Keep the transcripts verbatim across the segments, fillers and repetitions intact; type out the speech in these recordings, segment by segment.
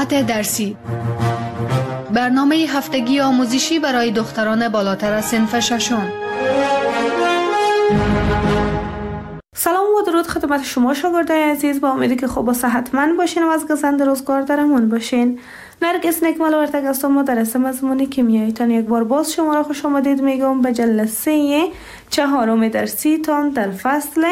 ساعت درسی، برنامه هفتگی آموزشی برای دختران بالاتر از صنف ششم. سلام و درود خدمت شما شاگردای عزیز، با امیدی که خوب و صحتمند باشین و از گزند روزگار درمون باشین. نرگس نکمل ورتگ هستم و درس مضمون کیمیایی تان یک بار باز شما را خوش آمدید میگم به جلسه چهارم درسی تان در فصل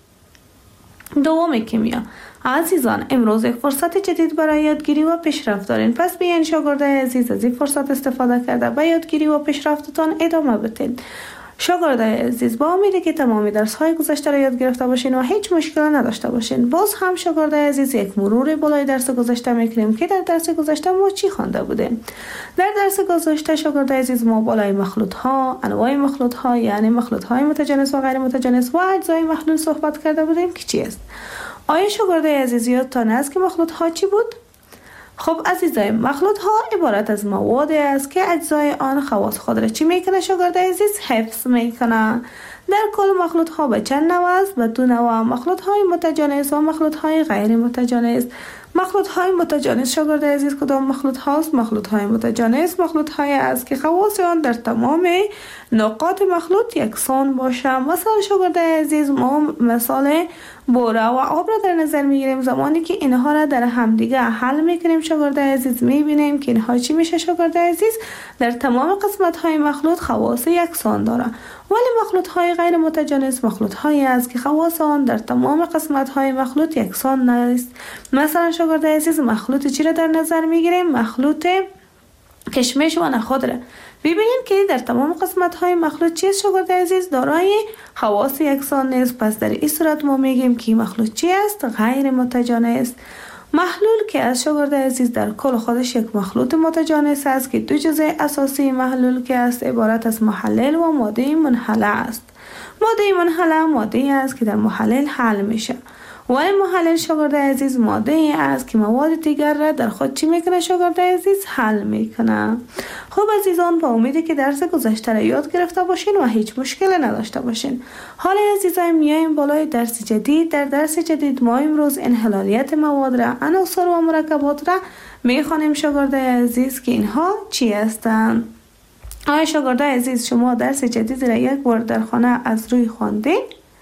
دوم کیمیا. عزیزان، امروز یک فرصت جدید برای یادگیری و پیشرفت دارین، پس بیاین شاگردای عزیز از این فرصت استفاده کرده به یادگیری و پیشرفتتان ادامه بدین. شاگردای عزیز، با امیدی که تمامی درس های گذشته را یاد گرفته باشین و هیچ مشکل نداشته باشین. باز هم شاگردای عزیز یک مرور بالای درس گذشته میکنیم که در درس گذشته ما چی خوانده بودیم. در درس گذشته شاگردای عزیز ما بالای مخلوط ها، انواع مخلوط ها یعنی مخلوط های متجانس و غیر متجانس و اجزای محلول صحبت کرده بودیم که چی است. آیا شاگردای عزیز یادتان است که مخلوط ها چی بود؟ خب عزیزای، مخلوط ها عبارت از موادی است که اجزای آن خواص خود را چی میکنه شاگردای عزیز؟ حفظ میکنه. در کل مخلوط ها به چند نوع است؟ به دو نوع، مخلوط های متجانس و مخلوط های غیر متجانس. مخلوط های متجانس شاگردای عزیز کدام مخلوط هاست؟ مخلوط های متجانس مخلوط های است که خواص آن در تمام نقاط مخلوط یکسان باشه. مثلا شاگردای عزیز ما مثال بوره و آب را در نظر میگیریم. زمانی که اینها را در همدیگه حل میکنیم شاگردای عزیز میبینیم که اینها چی میشه شاگردای عزیز؟ در تمام قسمت های مخلوط خواص یکسان داره. ولی مخلوط های غیر متجانس مخلوط هایی است که خواص آن در تمام قسمت های مخلوط یکسان نیست. مثلا شاگردای عزیز مخلوط چی را در نظر میگیریم؟ مخلوط کشمش و نخود را ببینیم که در تمام قسمت های مخلوط چیست شاگردای عزیز؟ دارای خواص یکسان نیست. پس در این صورت ما میگیم که مخلوط چی است؟ غیر متجانس. محلول که از شاگردای عزیز در کل خودش یک مخلوط متجانس است که دو جزء اساسی محلول که است عبارت از محلل و ماده منحله است. ماده منحله ماده است که در محلل حل میشه. ولی محلل شاگردای عزیز ماده است که مواد دیگر را در خود چی میکنه شاگردای عزیز؟ حل میکنه. خب عزیزان، با امیدی که درس گذشته را یاد گرفته باشین و هیچ مشکل نداشته باشین. حالا عزیزان میایم بالای درس جدید. در درس جدید ما امروز انحلالیت مواد را، عناصر و مرکبات را میخوانیم شاگردای عزیز که اینها چی هستند. آیا شاگردای عزیز شما درس جدید را یک بار در خانه از روی خواندین؟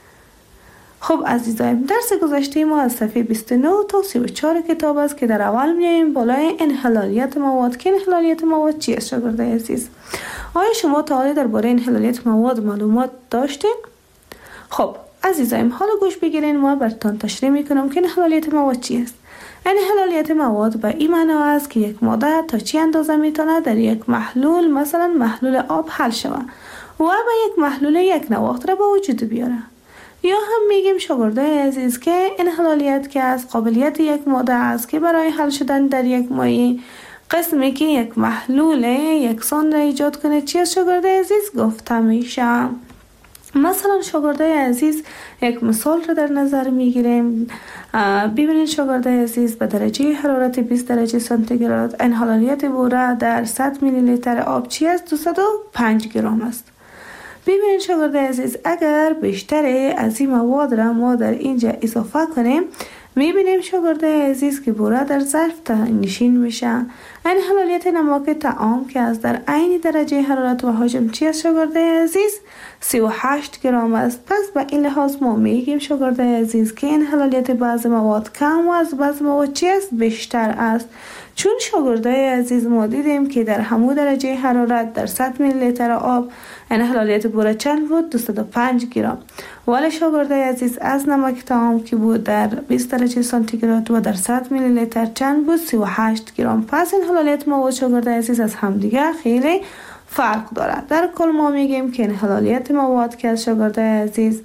خب عزیزان، درس گذشته ما از صفحه بیست و نه تا سی و چهار کتاب است که در اول میاییم بالای انحلالیت مواد. که انحلالیت مواد چی است شاگردای عزیز؟ آیا شما تا حالا درباره انحلالیت مواد معلومات داشتین؟ خب عزیزان، حالا گوش بگیرین، ما براتون تشریح میکنم که انحلالیت مواد چی است. انحلالیت مواد به این معنا است که یک ماده تا چی اندازه میتونه در یک محلول، مثلا محلول آب، حل شود و به یک محلول یک نواخت را به وجود بیاره. یا هم میگیم شاگردای عزیز که انحلالیت که از قابلیت یک ماده است که برای حل شدن در یک مایع قسمی که یک محلول یکسان را ایجاد کنه چی از شاگردای عزیز گفته میشه. مثلا شاگردای عزیز یک مثال را در نظر میگیریم. ببینید شاگردای عزیز، به درجه حرارت بیست درجه سانتیگراد انحلالیت بوره در صد میلی لیتر آب چی است؟ دویست و پنج گرم است. ببینید شاگردای عزیز، اگر بیشتر از این مواد را ما در اینجا اضافه کنیم میبینیم شاگردای عزیز که بوره در ظرف نشین میشه. انحلالیت نمک طعام که از در عین درجه حرارت و حجم چی است شاگردای عزیز؟ سی و هشت گرم است. پس به این لحاظ ما میگیم شاگردای عزیز که انحلالیت بعض مواد کم و از بعض مواد چی است؟ بیشتر است. چون شاگردای عزیز ما دیدیم که در همون درجه حرارت در صد میلی لیتر آب انحلالیت بوره چند بود؟ دویست و پنج گرم. ولی شاگردای عزیز از نمک طعام که بود در بیست درجه سانتیگراد و در صد میلی لیتر چند بود؟ سی و هشت گرم. پس انحلالیت مواد شاگردای عزیز از همدیگه خیلی فرق دارد. در کل ما میگیم که انحلالیت مواد که از شاگردای عزیز،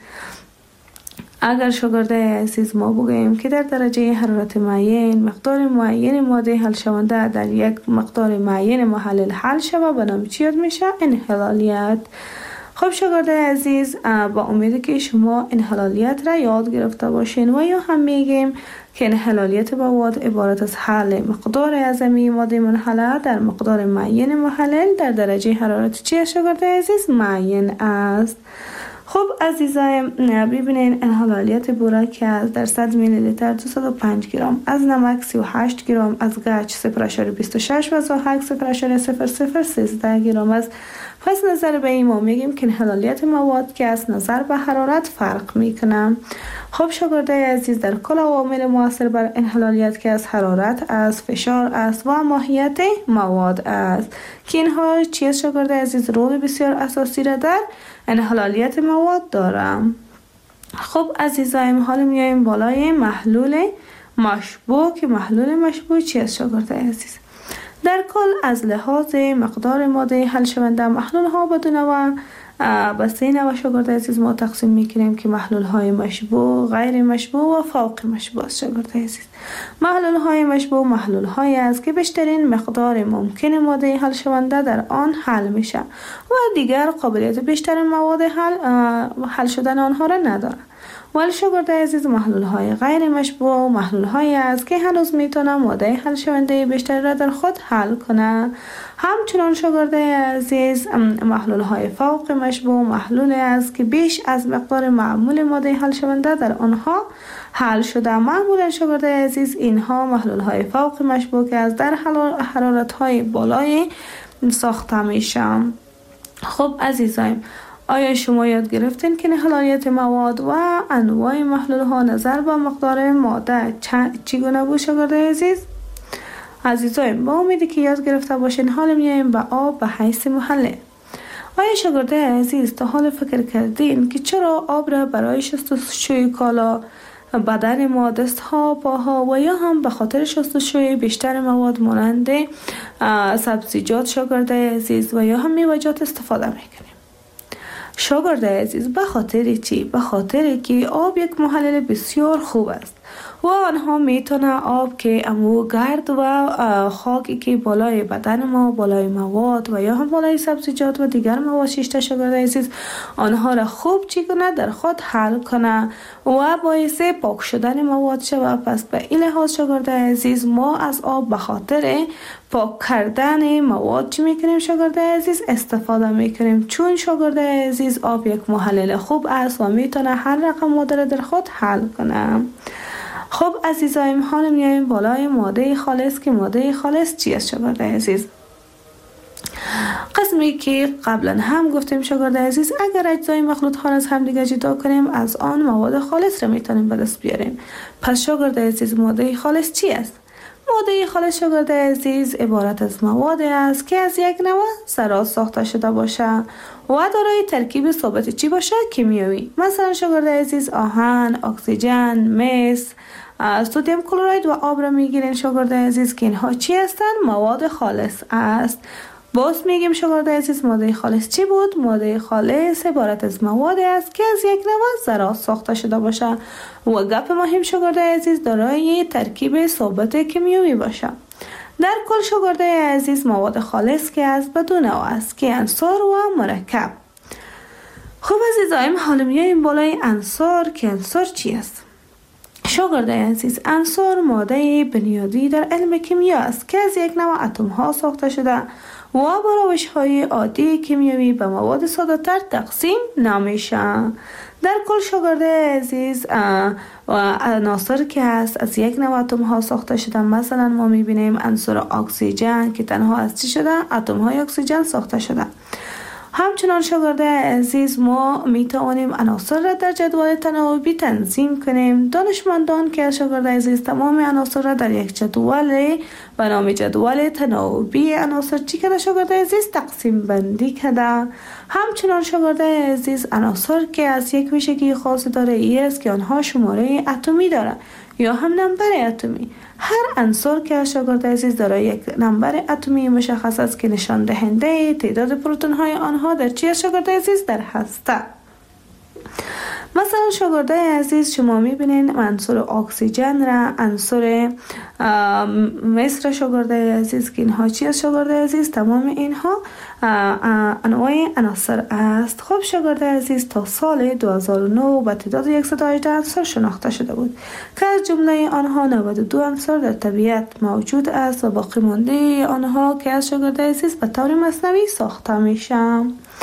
اگر شاگردای عزیز ما بگوییم که در درجه حرارت معین مقدار معین ماده حل شونده در یک مقدار معین محلل حل شود به نام چی یاد میشه؟ انحلالیت. خب شاگردای عزیز، با امید که شما انحلالیت را یاد گرفته باشین و یا هم میگیم که انحلالیت مواد عبارت از حل مقدار اعظمی ماده منحله در مقدار معین محلل در درجه حرارت چی شاگردای عزیز؟ معین است. خب عزیزای ببینین انحلالیت بوراک از در صد میلی لیتر دویست و پنج گرم، از نمک سی و هشت گرم، از گچ صفر ممیز بیست و شش و زاهک صفر ممیز صفر صفر سیزده گرم است. پس نظر به این ما میگیم که انحلالیت مواد که از نظر به حرارت فرق میکنه. خب شاگردای عزیز در کل عوامل مؤثر بر انحلالیت که از حرارت، از فشار است و ماهیت مواد است که اینها چیز شاگردای عزیز رول بسیار اساسی را در انحلالیت مواد دارم. خب عزیزایم حالا میایم بالای محلول مشبوع که محلول مشبوع چیست شاگردای عزیز؟ در کل از لحاظ مقدار ماده حل شونده محلول ها به دو نوع به سه نوع شاگردای عزیز ما تقسیم میکنیم که محلول های مشبوع، غیر مشبوع و فوق مشبوع است شاگردای عزیز. محلول های مشبوع محلول های است که بیشترین مقدار ممکن ماده حل شونده در آن حل میشه و دیگر قابلیت بیشتر مواد حل حل شدن آنها را نداره. ولی شاگردای عزیز محلول های غیر مشبوع محلول های است که هنوز میتونه ماده حل شونده بیشتر را در خود حل کنه. همچنان شاگردای عزیز محلول های فوق مشبوع محلول است که بیش از مقدار معمول ماده حل شونده در آنها حل شده. معمولا شاگردای عزیز اینها محلول های فوق مشبوع که از در حرارت های بالای ساخته میشن. خب عزیزایم آیا شما یاد گرفتین که انحلالیت مواد و انواع محلول ها نظر به مقدار ماده چگونه بود شاگردای عزیز؟ عزیزایم با امیدی که یاد گرفته باشین حالا میایم به آب به حیث محله. آیا شاگردای عزیز تا حال فکر کردین که چرا آب را برای شستشوی کالا، بدن ما، دست ها، پاها و یا هم به خاطر شستشوی بیشتر مواد مانند سبزیجات شاگردای عزیز و یا هم میوه‌جات استفاده میکنیم؟ شاگردای عزیز به خاطر چی؟ به خاطر که آب یک محلل بسیار خوب است و آنها میتونه آب که امو گرد و خاکی که بالای بدن ما، بالای مواد و یا هم بالای سبزیجات و دیگر مواد شیشته شاگردای عزیز آنها را خوب چی کنه در خود حل کنه و باعث پاک شدن مواد شوه. پس به این لحاظ شاگردای عزیز ما از آب به خاطر پاک کردن مواد چی میکنیم شاگردای عزیز استفاده میکنیم، چون شاگردای عزیز آب یک محلل خوب است و میتونه هر رقم ماده را در خود حل کنه. خب عزیزایم حالا میایم بالای ماده خالص که ماده خالص چی است شاگردای عزیز؟ قسمی که قبلا هم گفتیم شاگردای عزیز اگر اجزای مخلوط ها از هم دیگه جدا کنیم از آن مواد خالص را میتونیم به دست بیاریم. پس شاگردای عزیز ماده خالص چی است؟ ماده خالص شاگردای عزیز عبارت از مواد است که از یک نوع ذرات ساخته شده باشه و دارای ترکیب ثابت چی باشه؟ کیمیایی. مثلا شاگردای عزیز آهن، اکسیژن، مس، سدیم کلراید و آب را میگیرین شاگردای عزیز که اینها چی هستن؟ مواد خالص است. باز میگیم شاگردای عزیز ماده خالص چی بود؟ ماده خالص عبارت از مواد است که از یک نوع ذرات ساخته شده باشه و گپ مهم شاگردای عزیز دارای ترکیب ثابت کیمیایی باشه. در کل شاگردای عزیز مواد خالص که از به دو نوع است که عنصر و مرکب. خب عزیزایم حالا میایم بالای عنصر که عنصر چی است؟ شاگردای عزیز عنصر ماده بنیادی در علم کیمیا است که از یک نوع اتم ها ساخته شده و با روش های عادی کیمیایی به مواد ساده تر تقسیم نمیشه. در کل شاگردای عزیز عناصر که هست از یک نوع اتم ها ساخته شده. مثلا ما میبینیم عنصر اکسیژن که تنها از چی شده؟ اتم های اکسیژن ساخته شده. همچنان شاگردای عزیز ما میتوانیم عناصر را در جدول تناوبی تنظیم کنیم. دانشمندان که شاگردای عزیز تمام عناصر را در یک جدول به نام جدول تناوبی عناصر چی کرده شاگردای عزیز تقسیم بندی کرده. همچنان شاگردای عزیز عناصر که از یک ویژگی خاصی داره ای است که آنها شماره اتمی داره یا هم نمبر اتمی. هر عنصر که شاگردای عزیز دارای یک نمبر اتمی مشخص است که نشان دهنده تعداد پروتون های آنها در چی شاگردای عزیز در هسته. مثلا شاگردای عزیز شما میبینین عنصر اکسیژن را، عنصر مس را شاگردای عزیز که اینها چی است شاگردای عزیز؟ تمام اینها انواع عناصر است. خب شاگردای عزیز تا سال دو هزار و نه با تعداد صد و هجده عنصر شناخته شده بود که از جمله آنها نود و دو عنصر در طبیعت موجود است و باقی مانده آنها که از شاگردای عزیز به طور مصنوعی ساخته میشن.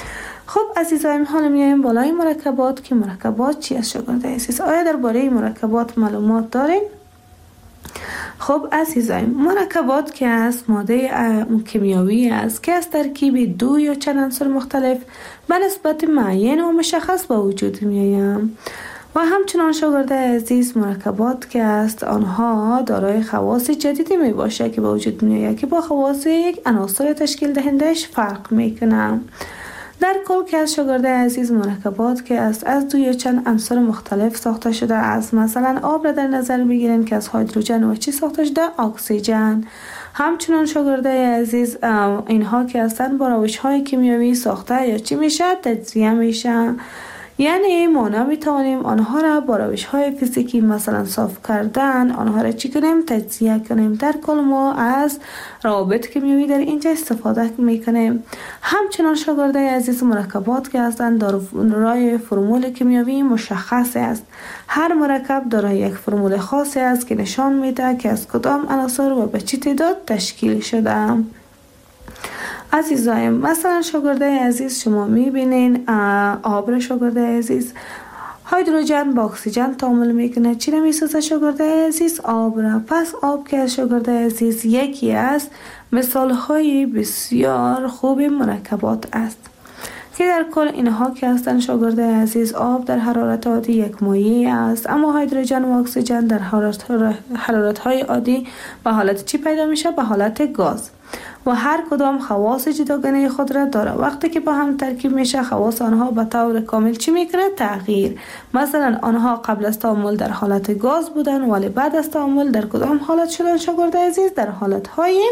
خب عزیزایم، حالا میایم بالای مرکبات که مرکبات چی است شاگرد عزیز؟ آیا درباره مرکبات معلومات دارین؟ خب عزیزایم، مرکبات که است ماده کیمیایی است که از ترکیب دو یا چند عنصر مختلف به نسبت معین و مشخص به وجود میآیند. و همچنان شاگرد عزیز، مرکبات که است آنها دارای خواص جدیدی می باشه که به وجود می آید که با خواص یک عناصر تشکیل دهندش فرق می کنه. در کل که از شاگرد عزیز، مرکبات که است از دو یا چند عنصر مختلف ساخته شده است. مثلا آب را در نظر بگیریم که از هیدروژن و چی ساخته شده؟ اکسیژن. همچنان شاگرد عزیز، اینها که هستن با روش های کیمیایی ساخته یا چی میشه؟ تجزیه میشه. یعنی ما نمیتوانیم آنها را با روش های فیزیکی مثلا صاف کردن آنها را چی کنیم؟ تجزیه کنیم. در کل ما از روابط کیمیایی در اینجا استفاده میکنیم. همچنان شاگرد عزیز، مرکبات که هستند دارای فرمول کیمیایی مشخص است. هر مرکب دارای یک فرمول خاصی است که نشان میده که از کدام عناصر و به چه تعداد تشکیل شده. عزیزایم، مثلا شاگرده عزیز، شما میبینین آب را شاگرده عزیز، هیدروژن با اکسیژن تعامل میکنه، چی را میسازه شاگرده عزیز؟ آب را. پس آب که شاگرده عزیز یکی از مثال های بسیار خوب مرکبات است که در کل اینها که هستند شاگرده عزیز، آب در حرارت عادی یک مایع است، اما هیدروژن و اکسیژن در حرارت های عادی به حالت چی پیدا میشه؟ به حالت گاز. و هر کدام خواص جداگانه خود را داره. وقتی که با هم ترکیب میشه، خواص آنها به طور کامل چی میکنه؟ تغییر. مثلا آنها قبل از تعامل در حالت گاز بودن، ولی بعد از تعامل در کدام حالت شدن شاگرد عزیز؟ در حالت های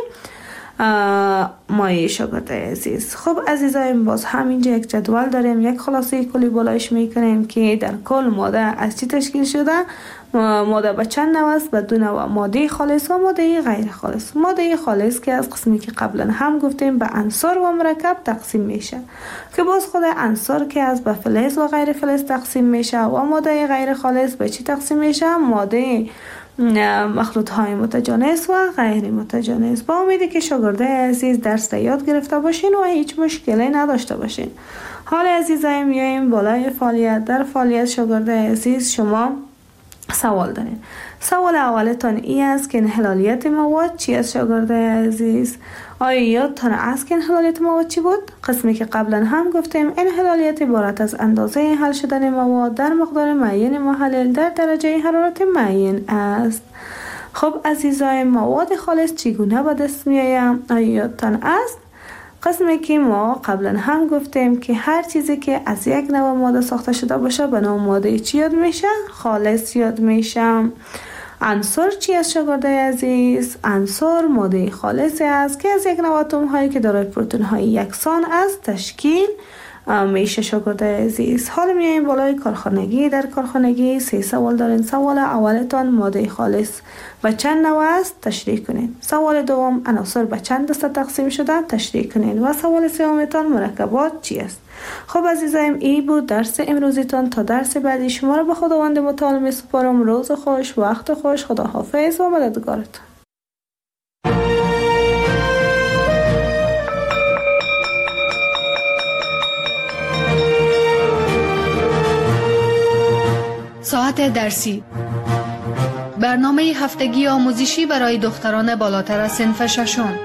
مایع شاگرد عزیز. خب عزیزایم، باز همینجا یک جدول داریم، یک خلاصه کلی بالایش میکنیم که در کل ماده از چی تشکیل شده؟ ماده به چند نوع است؟ به دو نوع، ماده خالص و ماده غیر خالص. ماده خالص که از قسمی که قبلا هم گفتیم به عنصر و مرکب تقسیم میشه که باز خود عنصر که از به فلز و غیر فلز تقسیم میشه و ماده غیر خالص به چی تقسیم میشه؟ ماده مخلوط های متجانس و غیر متجانس. با امیدی که شاگرده عزیز درس را یاد گرفته باشین و هیچ مشکلی نداشته باشین. حال عزیزایم، میایم بالای فعالیت. در فعالیت شاگرده عزیز شما سوال دارین. سوال اولتان ای است که انحلالیت مواد چی است شاگرده عزیز؟ آیا یادتان است که انحلالیت مواد چی بود؟ قسمی که قبلا هم گفتیم انحلالیت عبارت از اندازه حل شدن مواد در مقدار معین محلل در درجه حرارت معین است. خب عزیزای، مواد خالص چگونه به دست می آید؟ آیا یادتان است؟ قسمی که ما قبلا هم گفتیم که هر چیزی که از یک نوع ماده ساخته شده باشه به نام ماده چی یاد میشه؟ خالص یاد میشه. عنصر چی است شاگرده عزیز؟ عنصر ماده خالصی است که از یک نوع اتم هایی که دارای پروتون های یکسان است تشکیل میشه شاگرده عزیز. حالا میایم بالای کارخانگی. در کارخانگی سه سوال دارین. سوال اولتان ماده خالص به چند نوع است؟ تشریح کنین. سوال دوم عناصر به چند دسته تقسیم شده؟ تشریح کنین. و سوال سومتان مرکبات چی است؟ خب عزیزایم، ای بود درس امروزیتان. تا درس بعدی شما را به خداوند متعال می سپارم. روز خوش، وقت خوش، خدا حافظ و مددگارتان. ساعت درسی، برنامه هفتگی آموزشی برای دختران بالاتر از صنف ششم.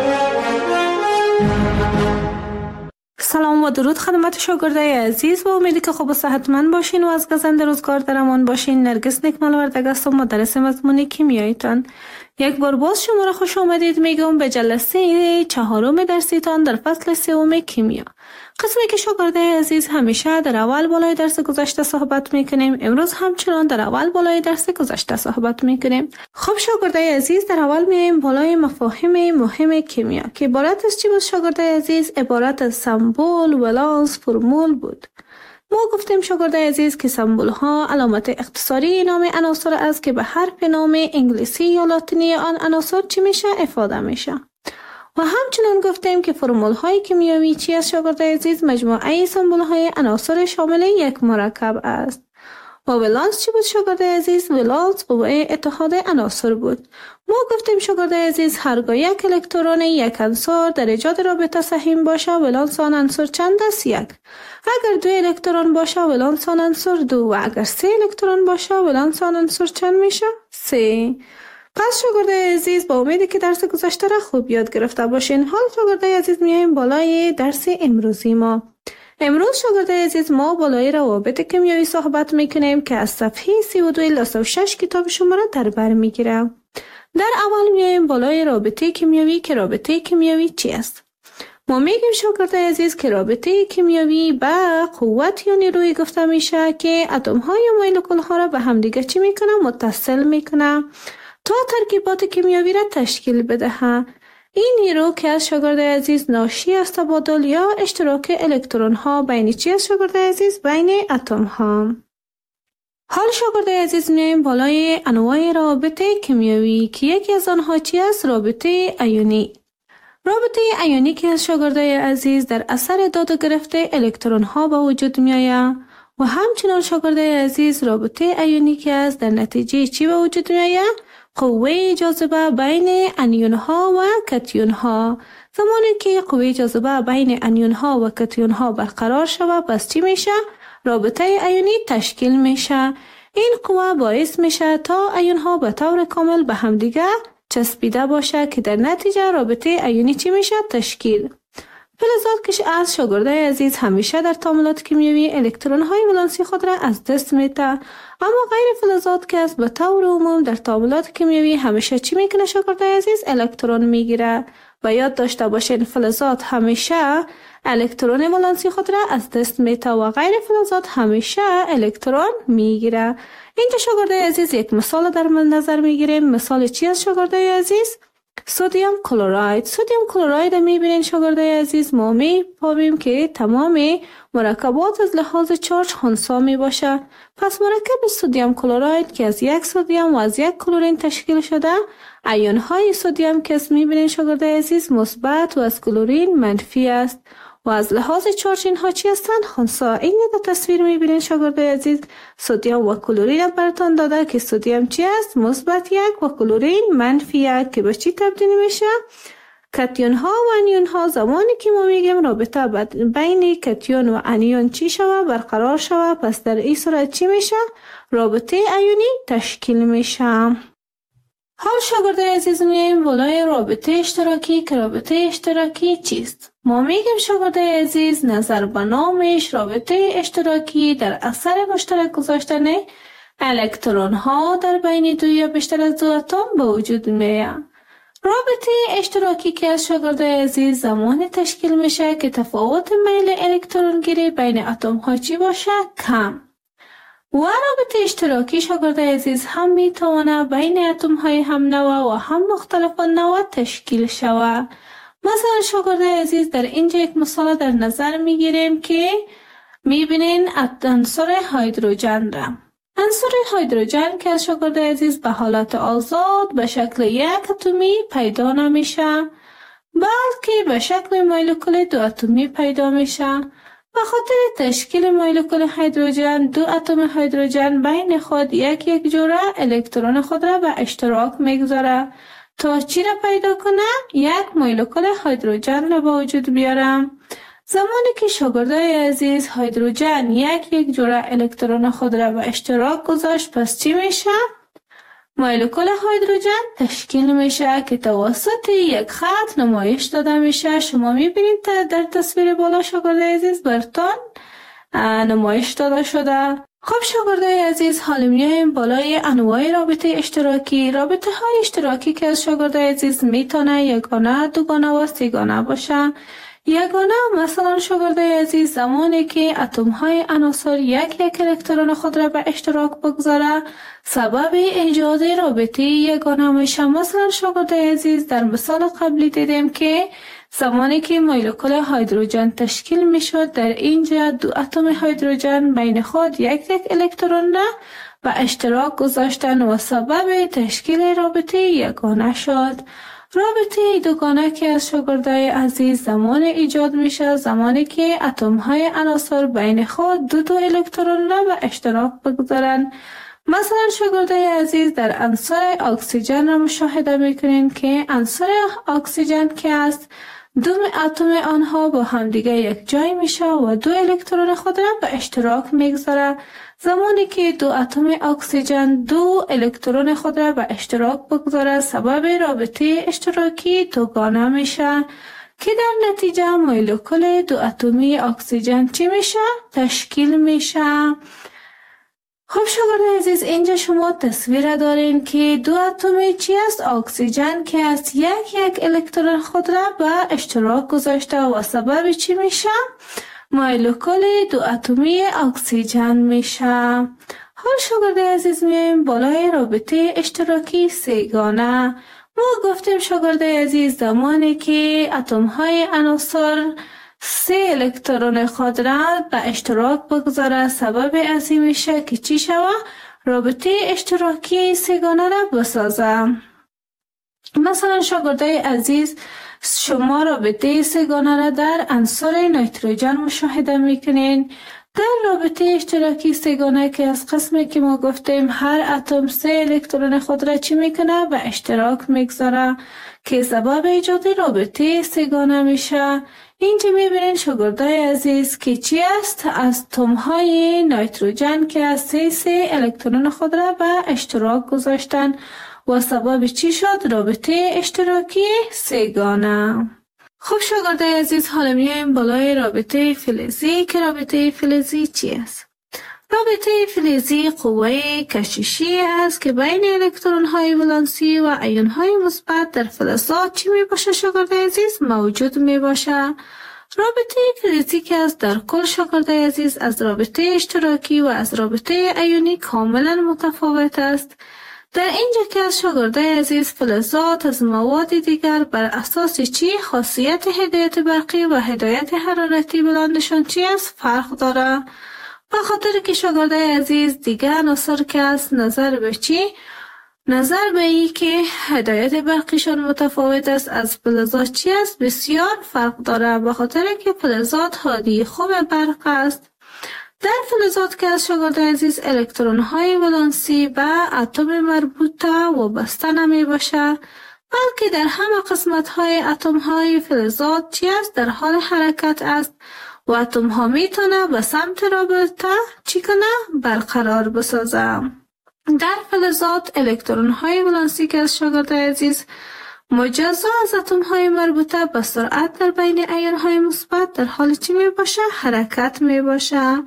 سلام و درود خدمت شاگردای عزیز. با امیدی که خوب و صحتمند باشین و از گزند روزگار در امان باشین. نرگس نکمل وردگ هستم، مدرس مضمون کیمیاییتان. یک بار باز شما را خوش آمدید میگم به جلسه چهارم درسیتان در فصل سوم کیمیا. قسمی که شاگردای عزیز همیشه در اول بالای درس گذشته صحبت میکنیم، امروز همچنان در اول بالای درس گذشته صحبت میکنیم. خب شاگردای عزیز، در اول میایم بالای مفاهیم مهم کیمیا که عبارت از چی بود شاگردای عزیز؟ عبارت از سمبل، ولانس، فرمول بود. ما گفتیم شاگردای عزیز که سمبل ها علامت اختصاری نام عناصر است که به حرف نام انگلیسی یا لاتینی آن عناصر چی میشه؟ افاده میشه. و همچنین گفتیم که فرمول های کیمیایی چی است شاگردای عزیز؟ مجموعه سمبل های عناصر شامل یک مرکب است. و ولانس چی بود شاگرده عزیز؟ ولانس قوه اتحاد عناصر بود. ما گفتیم شاگرده عزیز هرگاه یک الکترون یک عنصر در ایجاد رابطه سهیم باشه ولانس آن عنصر چند است؟ یک. اگر دو الکترون باشه ولانس آن عنصر دو و اگر سه الکترون باشه ولانس آن عنصر چند میشه؟ سه. پس شاگرده عزیز با امیدی که درس گذشته را خوب یاد گرفته باشین. حال شاگرده عزیز میایم بالای درس امروزی ما. امروز شاگرده عزیز ما بالای روابط کیمیایی صحبت میکنیم که از صفحه سی و دو الی سی و شش کتاب شما را در بر میگیره. در اول میایم بالای رابطه کیمیایی که رابطه کیمیایی چی است؟ ما میگیم شاگرده عزیز که رابطه کیمیایی به قوت یا نیروی گفته میشه که اتم ها یا مولکول ها را به همدیگه چی میکنه؟ متصل میکنه تا ترکیبات کیمیایی را تشکیل بده. این نیرو که از شاگرد عزیز ناشی از تبادل یا اشتراک الکترون ها بین چی است شاگرد عزیز؟ بین اتم ها. حال شاگرد عزیز میایم بالای انواع روابط کیمیایی که یکی از آنها چی است؟ رابطه ایونی. رابطه ایونی که از شاگرد عزیز در اثر داد و گرفته الکترون ها به وجود میآید و همچنان شاگرد عزیز رابطه ایونی که از در نتیجه چی به وجود میآید؟ قوه جاذبه بین انیون ها و کتیون ها. زمانی که قوه جاذبه بین انیون ها و کتیون ها برقرار شود پس چی میشه؟ رابطه ایونی تشکیل میشه. این قوه باعث میشه تا ایون ها به طور کامل به همدیگه چسبیده باشه که در نتیجه رابطه ایونی چی میشه؟ تشکیل. فلزات که از شاگرده عزیز همیشه در تعاملات کیمیایی الکترون های ولانسی خود را از دست میده، اما غیر فلزات که از به طور عموم در تعاملات کیمیایی همیشه چی میکنه شاگرده عزیز؟ الکترون میگیره. و یاد داشته باشین فلزات همیشه الکترون ولانسی خود را از دست میده و غیر فلزات همیشه الکترون میگیره. اینجا شاگرده عزیز یک مثال در نظر میگیریم. مثال چی است شاگرده عزیز؟ سدیم کلراید. سدیم کلراید میبینین شاگرده عزیز ما می‌فهمیم که تمام مرکبات از لحاظ چارج خنثی می باشه. پس مرکب سدیم کلراید که از یک سدیم و از یک کلورین تشکیل شده، ایون های سدیم که میبینین شاگرده عزیز مثبت و از کلورین منفی است و از لحاظ چارج اینها چی هستند؟ خنثی. این در تصویر میبینین شاگرده عزیز سدیم و کلورین براتون داده که سدیم چی است؟ مثبت یک و کلورین منفی یک که به چی تبدیل میشه؟ کتیون ها و انیون ها. زمانی که ما میگیم رابطه بین کتیون و انیون چی شوه؟ برقرار شوه. پس در این صورت چی میشه؟ رابطه ایونی تشکیل میشه. حال شاگرده عزیز میایم بالای رابطه اشتراکی که رابطه اشتراکی چیست؟ ما میگیم شاگرده عزیز نظر به نامش رابطه اشتراکی در اثر مشترک گذاشتن الکترون ها در بین دو یا بیشتر از دو اتم به وجود میاد. رابطه اشتراکی که از شاگرده عزیز زمان تشکیل میشه که تفاوت میل الکترون گیری بین اتم ها چی باشه؟ کم. و رابطه اشتراکی شاگرده عزیز هم میتونه بین اتم های هم نوع و هم مختلف نوع تشکیل شود. مثلا شاگرده عزیز در اینجا یک مثال در نظر میگیریم که میبینین عنصر هیدروژن را. عنصر هیدروژن که از شاگرده عزیز به حالت آزاد به شکل یک اتمی پیدا نمیشه بلکه به شکل مولکول دو اتمی پیدا میشه. به خاطر تشکیل مولکول هیدروژن دو اتم هیدروژن بین خود یک یک جوره الکترون خود را به اشتراک میگذاره تا چی را پیدا کنه؟ یک مولکول هیدروژن را به وجود بیاره. زمانی که شاگرده عزیز هیدروژن یک یک جوره الکترون خود را به اشتراک گذاشت پس چی میشه؟ مولکول هیدروژن تشکیل میشه که توسط یک خط نمایش داده میشه. شما میبینید در تصویر بالا شاگرده عزیز براتون نمایش داده شده. خب شاگرده عزیز حالا میایم بالای انواع رابطه اشتراکی. رابطه های اشتراکی که از شاگرده عزیز میتونه یگانه، دوگانه و سیگانه باشه. یگانه مثلا شاگرده عزیز زمانی که اتم های عناصر یک یک الکترون خود را به اشتراک بگذاره سبب ایجاد رابطه یگانه میشه. مثلا شاگرده عزیز در مثال قبلی دیدیم که زمانی که مولکول هیدروژن تشکیل میشد در اینجا دو اتم هیدروژن بین خود یک یک الکترون را به اشتراک گذاشتن و سبب تشکیل رابطه یگانه شد. رابطه دوگانه که از شاگردای عزیز زمان ایجاد میشه زمانی که اتم های عناصر بین خود دو دو الکترون را به اشتراک بگذارند. مثلا شاگردای عزیز در عنصر اکسیژن را مشاهده میکنین که عنصر اکسیژن که است دو اتم آنها با همدیگه یک جای میشه و دو الکترون خود را به اشتراک میگذاره. زمانی که دو اتم اکسیژن دو الکترون خود را به اشتراک بگذاره سبب رابطه اشتراکی دوگانه میشه که در نتیجه مولکول دو اتمی اکسیژن چی میشه؟ تشکیل میشه. خب شاگردان عزیز اینجا شما تصویر دارین که دو اتم چی است؟ اکسیژن که است یک یک الکترون خود را به اشتراک گذاشته و سبب چی میشه؟ مولکول دو اتمی اکسیژن میشه. حال شاگردان عزیز میایم بالای رابطه اشتراکی سه‌گانه. ما گفتیم شاگردان عزیز زمانی که اتم های عناصر سه الکترون خود را به اشتراک بگذاره سبب از این میشه که چی شوه؟ رابطه اشتراکی سه‌گانه را بسازه. مثلا شاگردای عزیز شما رابطه سه‌گانه را در عنصر نیتروژن مشاهده میکنین. در رابطه اشتراکی سه‌گانه که از قسمی که ما گفتیم هر اتم سه الکترون خود را چی میکنه؟ به اشتراک میگذاره که سبب ایجاد رابطه سه‌گانه میشه. اینجا میبینین شاگردای عزیز که چی است؟ از اتم های نیتروژن که از سه سه الکترون خود را به اشتراک گذاشتن و سبب چی شد؟ رابطه اشتراکی سه‌گانه. خب شاگردای عزیز حالا میایم بالای رابطه فلزی که رابطه فلزی چی است؟ رابطه فلزی قوه کششی است که بین الکترون های ولانسی و ایون های مثبت در فلزات چی می باشه شاگردای عزیز؟ موجود می باشه. رابطه فلزی که است در کل شاگردای عزیز از رابطه اشتراکی و از رابطه ایونی کاملا متفاوت است. در اینجا که از شاگردای عزیز فلزات از مواد دیگر بر اساس چی؟ خاصیت هدایت برقی و هدایت حرارتی بلندشان چی است؟ فرق داره. به خاطر که شاگردای عزیز دیگر عناصر که است نظر به چی؟ نظر به ای که هدایت برقیشان متفاوت است از فلزات چی است؟ بسیار فرق داره. به خاطر که فلزات هادی خوب برق است. در فلزات که از شاگردای عزیز الکترون های ولانسی به اتم مربوطه وابسته نمی باشه بلکه در همه قسمت های اتم های فلزات چی است؟ در حال حرکت است و اتم ها می تونه به سمت رابطه چی کنه؟ برقرار بسازه. در فلزات الکترون های ولانسی که از شاگردای عزیز مجزا از اتم های مربوطه به سرعت در بین ایون های مثبت در حال چی می باشه؟ حرکت می باشه.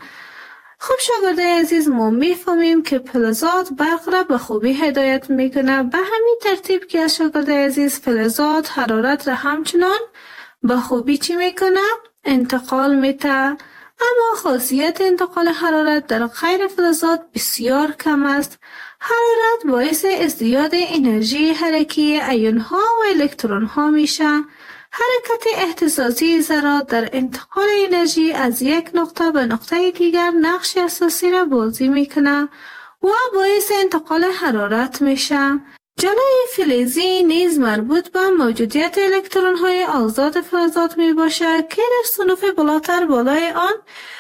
خب شاگردای عزیز ما می فهمیم که فلزات برق را به خوبی هدایت می کنه. به همین ترتیب که از شاگردای عزیز فلزات حرارت را همچنان به خوبی چی می کنه؟ انتقال می ته. اما خاصیت انتقال حرارت در غیر فلزات بسیار کم است. حرارت باعث ازدیاد انرژی حرکی ایون ها و الکترون ها میشه. حرکت اهتزازی ذرات در انتقال انرژی از یک نقطه به نقطه دیگر نقش اساسی را بازی میکنه و باعث انتقال حرارت میشه. جلوی فلزی نیز مربوط به موجودیت الکترون های آزاد فلزات می باشه که در صنوف بالاتر بالای آن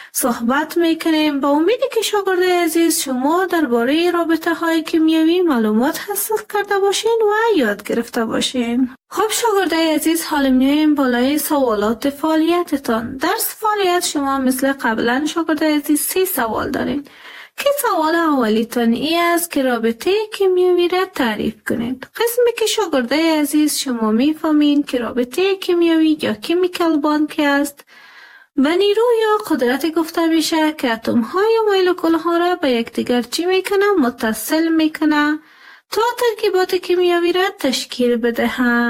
صحبت میکنیم. با امیدی که شاگردای عزیز شما درباره رابطه های کیمیایی معلومات حاصل کرده باشین و یاد گرفته باشین. خب شاگردای عزیز حالا میایم بالای سوالات فعالیتتان. در فعالیت شما مثل قبلا شاگردای عزیز سی سوال دارین که سوال اولیتان ای است که رابطه کیمیایی را تعریف کنید. قسمی که شاگردای عزیز شما میفهمین که رابطه کیمیایی یا کیمیکال باند که است به نیرو یا قدرت گفته میشه که اتم های و مولکول ها را به یکدیگر چی میکنه؟ متصل میکنه تا ترکیبات کیمیایی را تشکیل بده.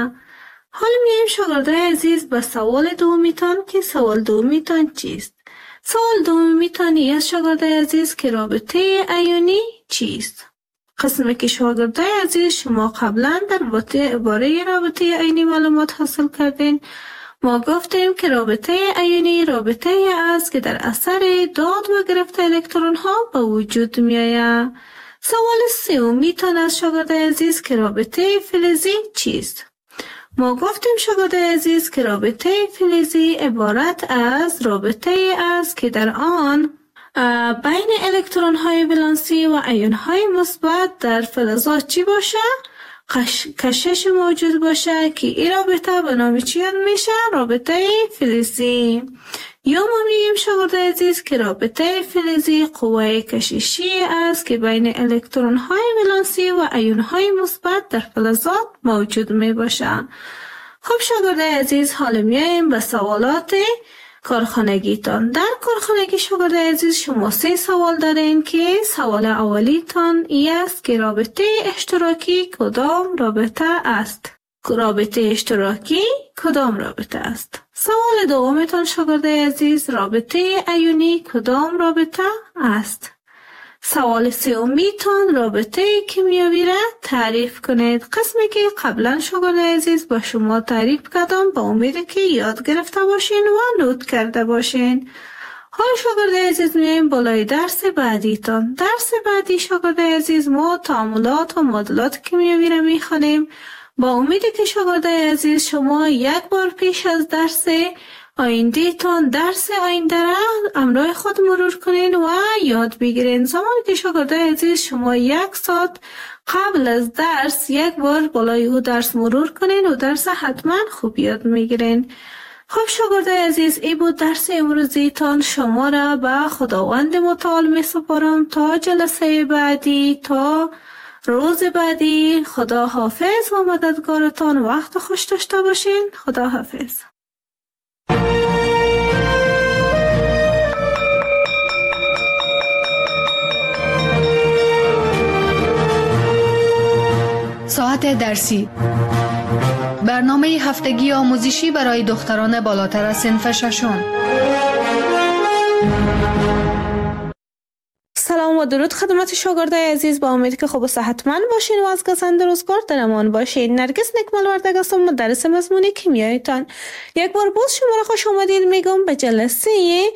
حالا میایم شاگردای عزیز به سوال دومیتان که سوال دومیتان چیست؟ سوال دومیتان ای از شاگردای عزیز که رابطه ایونی چیست؟ قسمی که شاگردای عزیز شما قبلا در باره رابطه ایونی معلومات حاصل کردین. ما گفتیم که رابطه ایونی رابطه است که در اثر داد و گرفت الکترون ها به وجود می آید. سوال سومیتان از شاگردای عزیز که رابطه فلزی چیست؟ ما گفتیم شاگردای عزیز که رابطه فلزی عبارت از رابطه است که در آن بین الکترون های ولانسی و ایون های مثبت در فلزات چی باشه؟ کشش موجود باشه که این رابطه به نام چی یاد میشه؟ رابطه فلزی. یا ما میگیم شاگردای عزیز که رابطه فلزی قوه کششی است که بین الکترون های ولانسی و ایون های مثبت در فلزات موجود می باشه. خب شاگردای عزیز حالا میایم به سوالات کارخانگیتان. در کارخانگی شاگردای عزیز شما سه سوال دارین که سوال اولیتان ای است که رابطه اشتراکی کدام رابطه است؟ رابطه اشتراکی کدام رابطه است؟ سوال دومتان شاگردای عزیز رابطه ایونی کدام رابطه است؟ سوال سومیتان رابطه کیمیایی را تعریف کنید. قسمی که قبلا شاگردای عزیز با شما تعریف کردم، با امید که یاد گرفته باشین و نوت کرده باشین. حال شاگردای عزیز میایم بالای درس بعدیتان. درس بعدی شاگردای عزیز ما تعاملات و معادلات کیمیایی را میخوانیم. با امید که شاگردای عزیز شما یک بار پیش از درس آینده تان درس آینده را همراه خود مرور کنین و یاد بگیرین. زمانی که شاگردای عزیز شما یک ساعت قبل از درس یک بار بالای او درس مرور کنین و درس حتما خوب یاد میگیرین. خب شاگردای عزیز این بود درس امروزی تان. شما را به خداوند متعال می سپارم تا جلسه بعدی، تا روز بعدی. خدا حافظ و مددگارتان. وقت خوش داشته باشین. خدا حافظ. ساعت درسی، برنامه هفتگی آموزشی برای دختران بالاتر از صنف ششم. سلام و درود خدمت شاگردای عزیز. با امید که خوب و صحتمند باشین و از گزند روزگار در امان باشین. نرگس نکمل وردگ هستم، مدرس مضمون کیمیایتان. یک بار باز شما را خوش آمدید میگم به جلسه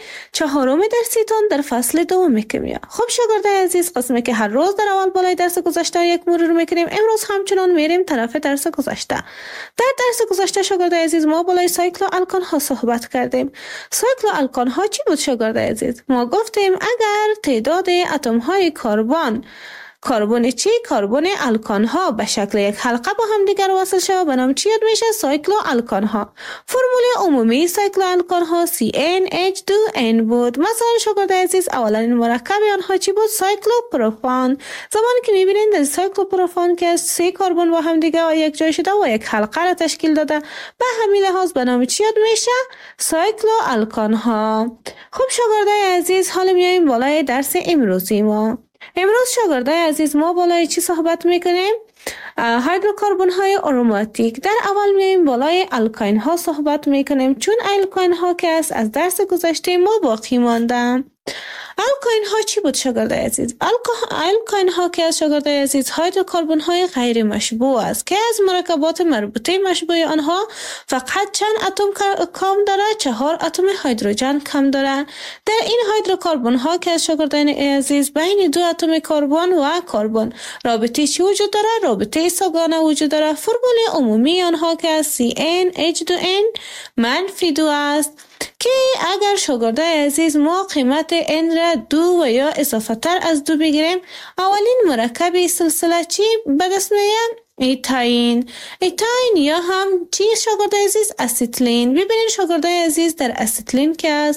چهارم درسیتان در فصل دوم کیمیا. خب شاگردای عزیز، قسمی که هر روز در اول بالای درس گذشته یک مرور میکنیم، امروز همچنان میریم طرف درس گذشته. در درس گذشته شاگردای عزیز ما بالای سایکل و الکان ها صحبت کردیم. سایکل و الکان ها چی بود شاگردای عزیز؟ ما گفتیم اگر تعداد اتم های کربن کربن چی؟ کربن الکان ها به شکل یک حلقه با هم دیگر وصل شود به نام چی یاد میشه؟ سایکل و الکان ها. فرمول عمومی سایکل و الکان ها سی ان اچ دو ان بود. مثلا شاگردای عزیز اولین مرکب آنها چی بود؟ سایکلوپروپان. زمانی که میبینید در سایکلوپروپان که سه کربن با هم دیگر یک جای شده و یک حلقه را تشکیل داده، به همین لحاظ به نام چی یاد میشه؟ سایکل و الکان ها. خب شاگردای عزیز حالا میایم بالای درس امروزی ما. امروز شاگردای عزیز ما بالای چی صحبت میکنیم؟ هیدروکربن های آروماتیک. در اول میایم بالای الکاین ها صحبت میکنیم، چون الکاین ها که است از درس گذشته ما باقی مانده. الکاین ها چی بود شاگردای عزیز؟ الکاین ها که از شاگردای عزیز هیدروکربن های غیر مشبوع است که از مرکبات مربوطه مشبوع آنها فقط چند اتم کم داره؟ چهار اتم هیدروژن کم داره. در این هیدروکربن ها که از شاگردان عزیز بین دو اتم کربن و کربن رابطه چی وجود داره؟ رابطه سه‌گانه وجود داره. فرمول عمومی آنها که از سی ان اچ دو ان منفی دو است که اگر شاگردای عزیز ما قیمت n را دو و یا اضافه تر از دو بگیریم، اولین مرکب سلسله چی به دست میاد؟ ایتاین. ایتاین یا هم چی شاگردای عزیز؟ اسیتلین. ببینید شاگردای عزیز در اسیتلین که است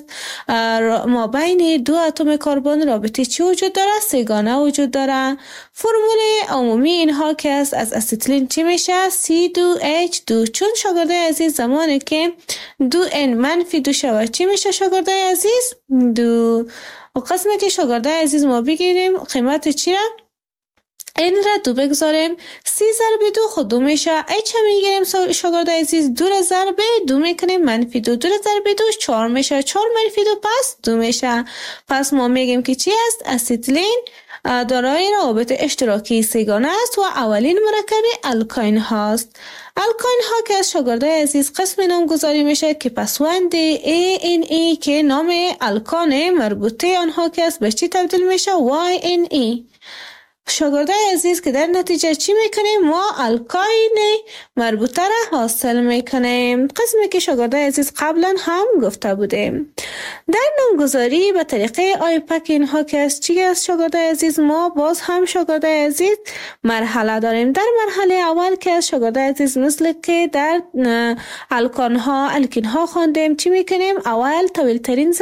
ما بین دو اتم کربن رابطه چی وجود داره؟ سه‌گانه وجود داره. فرمول عمومی اینها که است از اسیتلین چی میشه؟ سی دو اچ دو. چون شاگردای عزیز زمانی که دو ان منفی دو شود چی میشه شاگردای عزیز؟ دو. و قسمه که شاگردای عزیز ما بگیریم قیمت چی را؟ این را دو بگذاریم، سی ضرب دو خود دو میشه. ایچ هم میگیریم شاگردای عزیز، دو را ضرب دو میکنیم منفی دو، دو را ضرب دو چهار میشه، چهار منفی دو پس دو میشه. پس ما میگیم که چی است؟ اسیتلین دارای روابط اشتراکی سه‌گانه است و اولین مرکب الکاین هاست. الکاین ها که از شاگردای عزیز قسم نامگذاری میشه که پسوند ای ان ای که نام الکان مربوطه آنها که است به چی تبدیل میشه؟ وای ان ای. شاگردای عزیز که در نتیجه چی میکنیم؟ ما الکاین مربوطه را حاصل میکنیم. قسمی که شاگردای عزیز قبلا هم گفته بودیم. در نامگذاری به طریقه آیپک اینها که از چی است شاگردای عزیز؟ ما باز هم شاگردای عزیز مرحله داریم. در مرحله اول که از شاگردای عزیز مثل که در الکان ها الکین ها خواندیم چی میکنیم؟ اول طویل ترین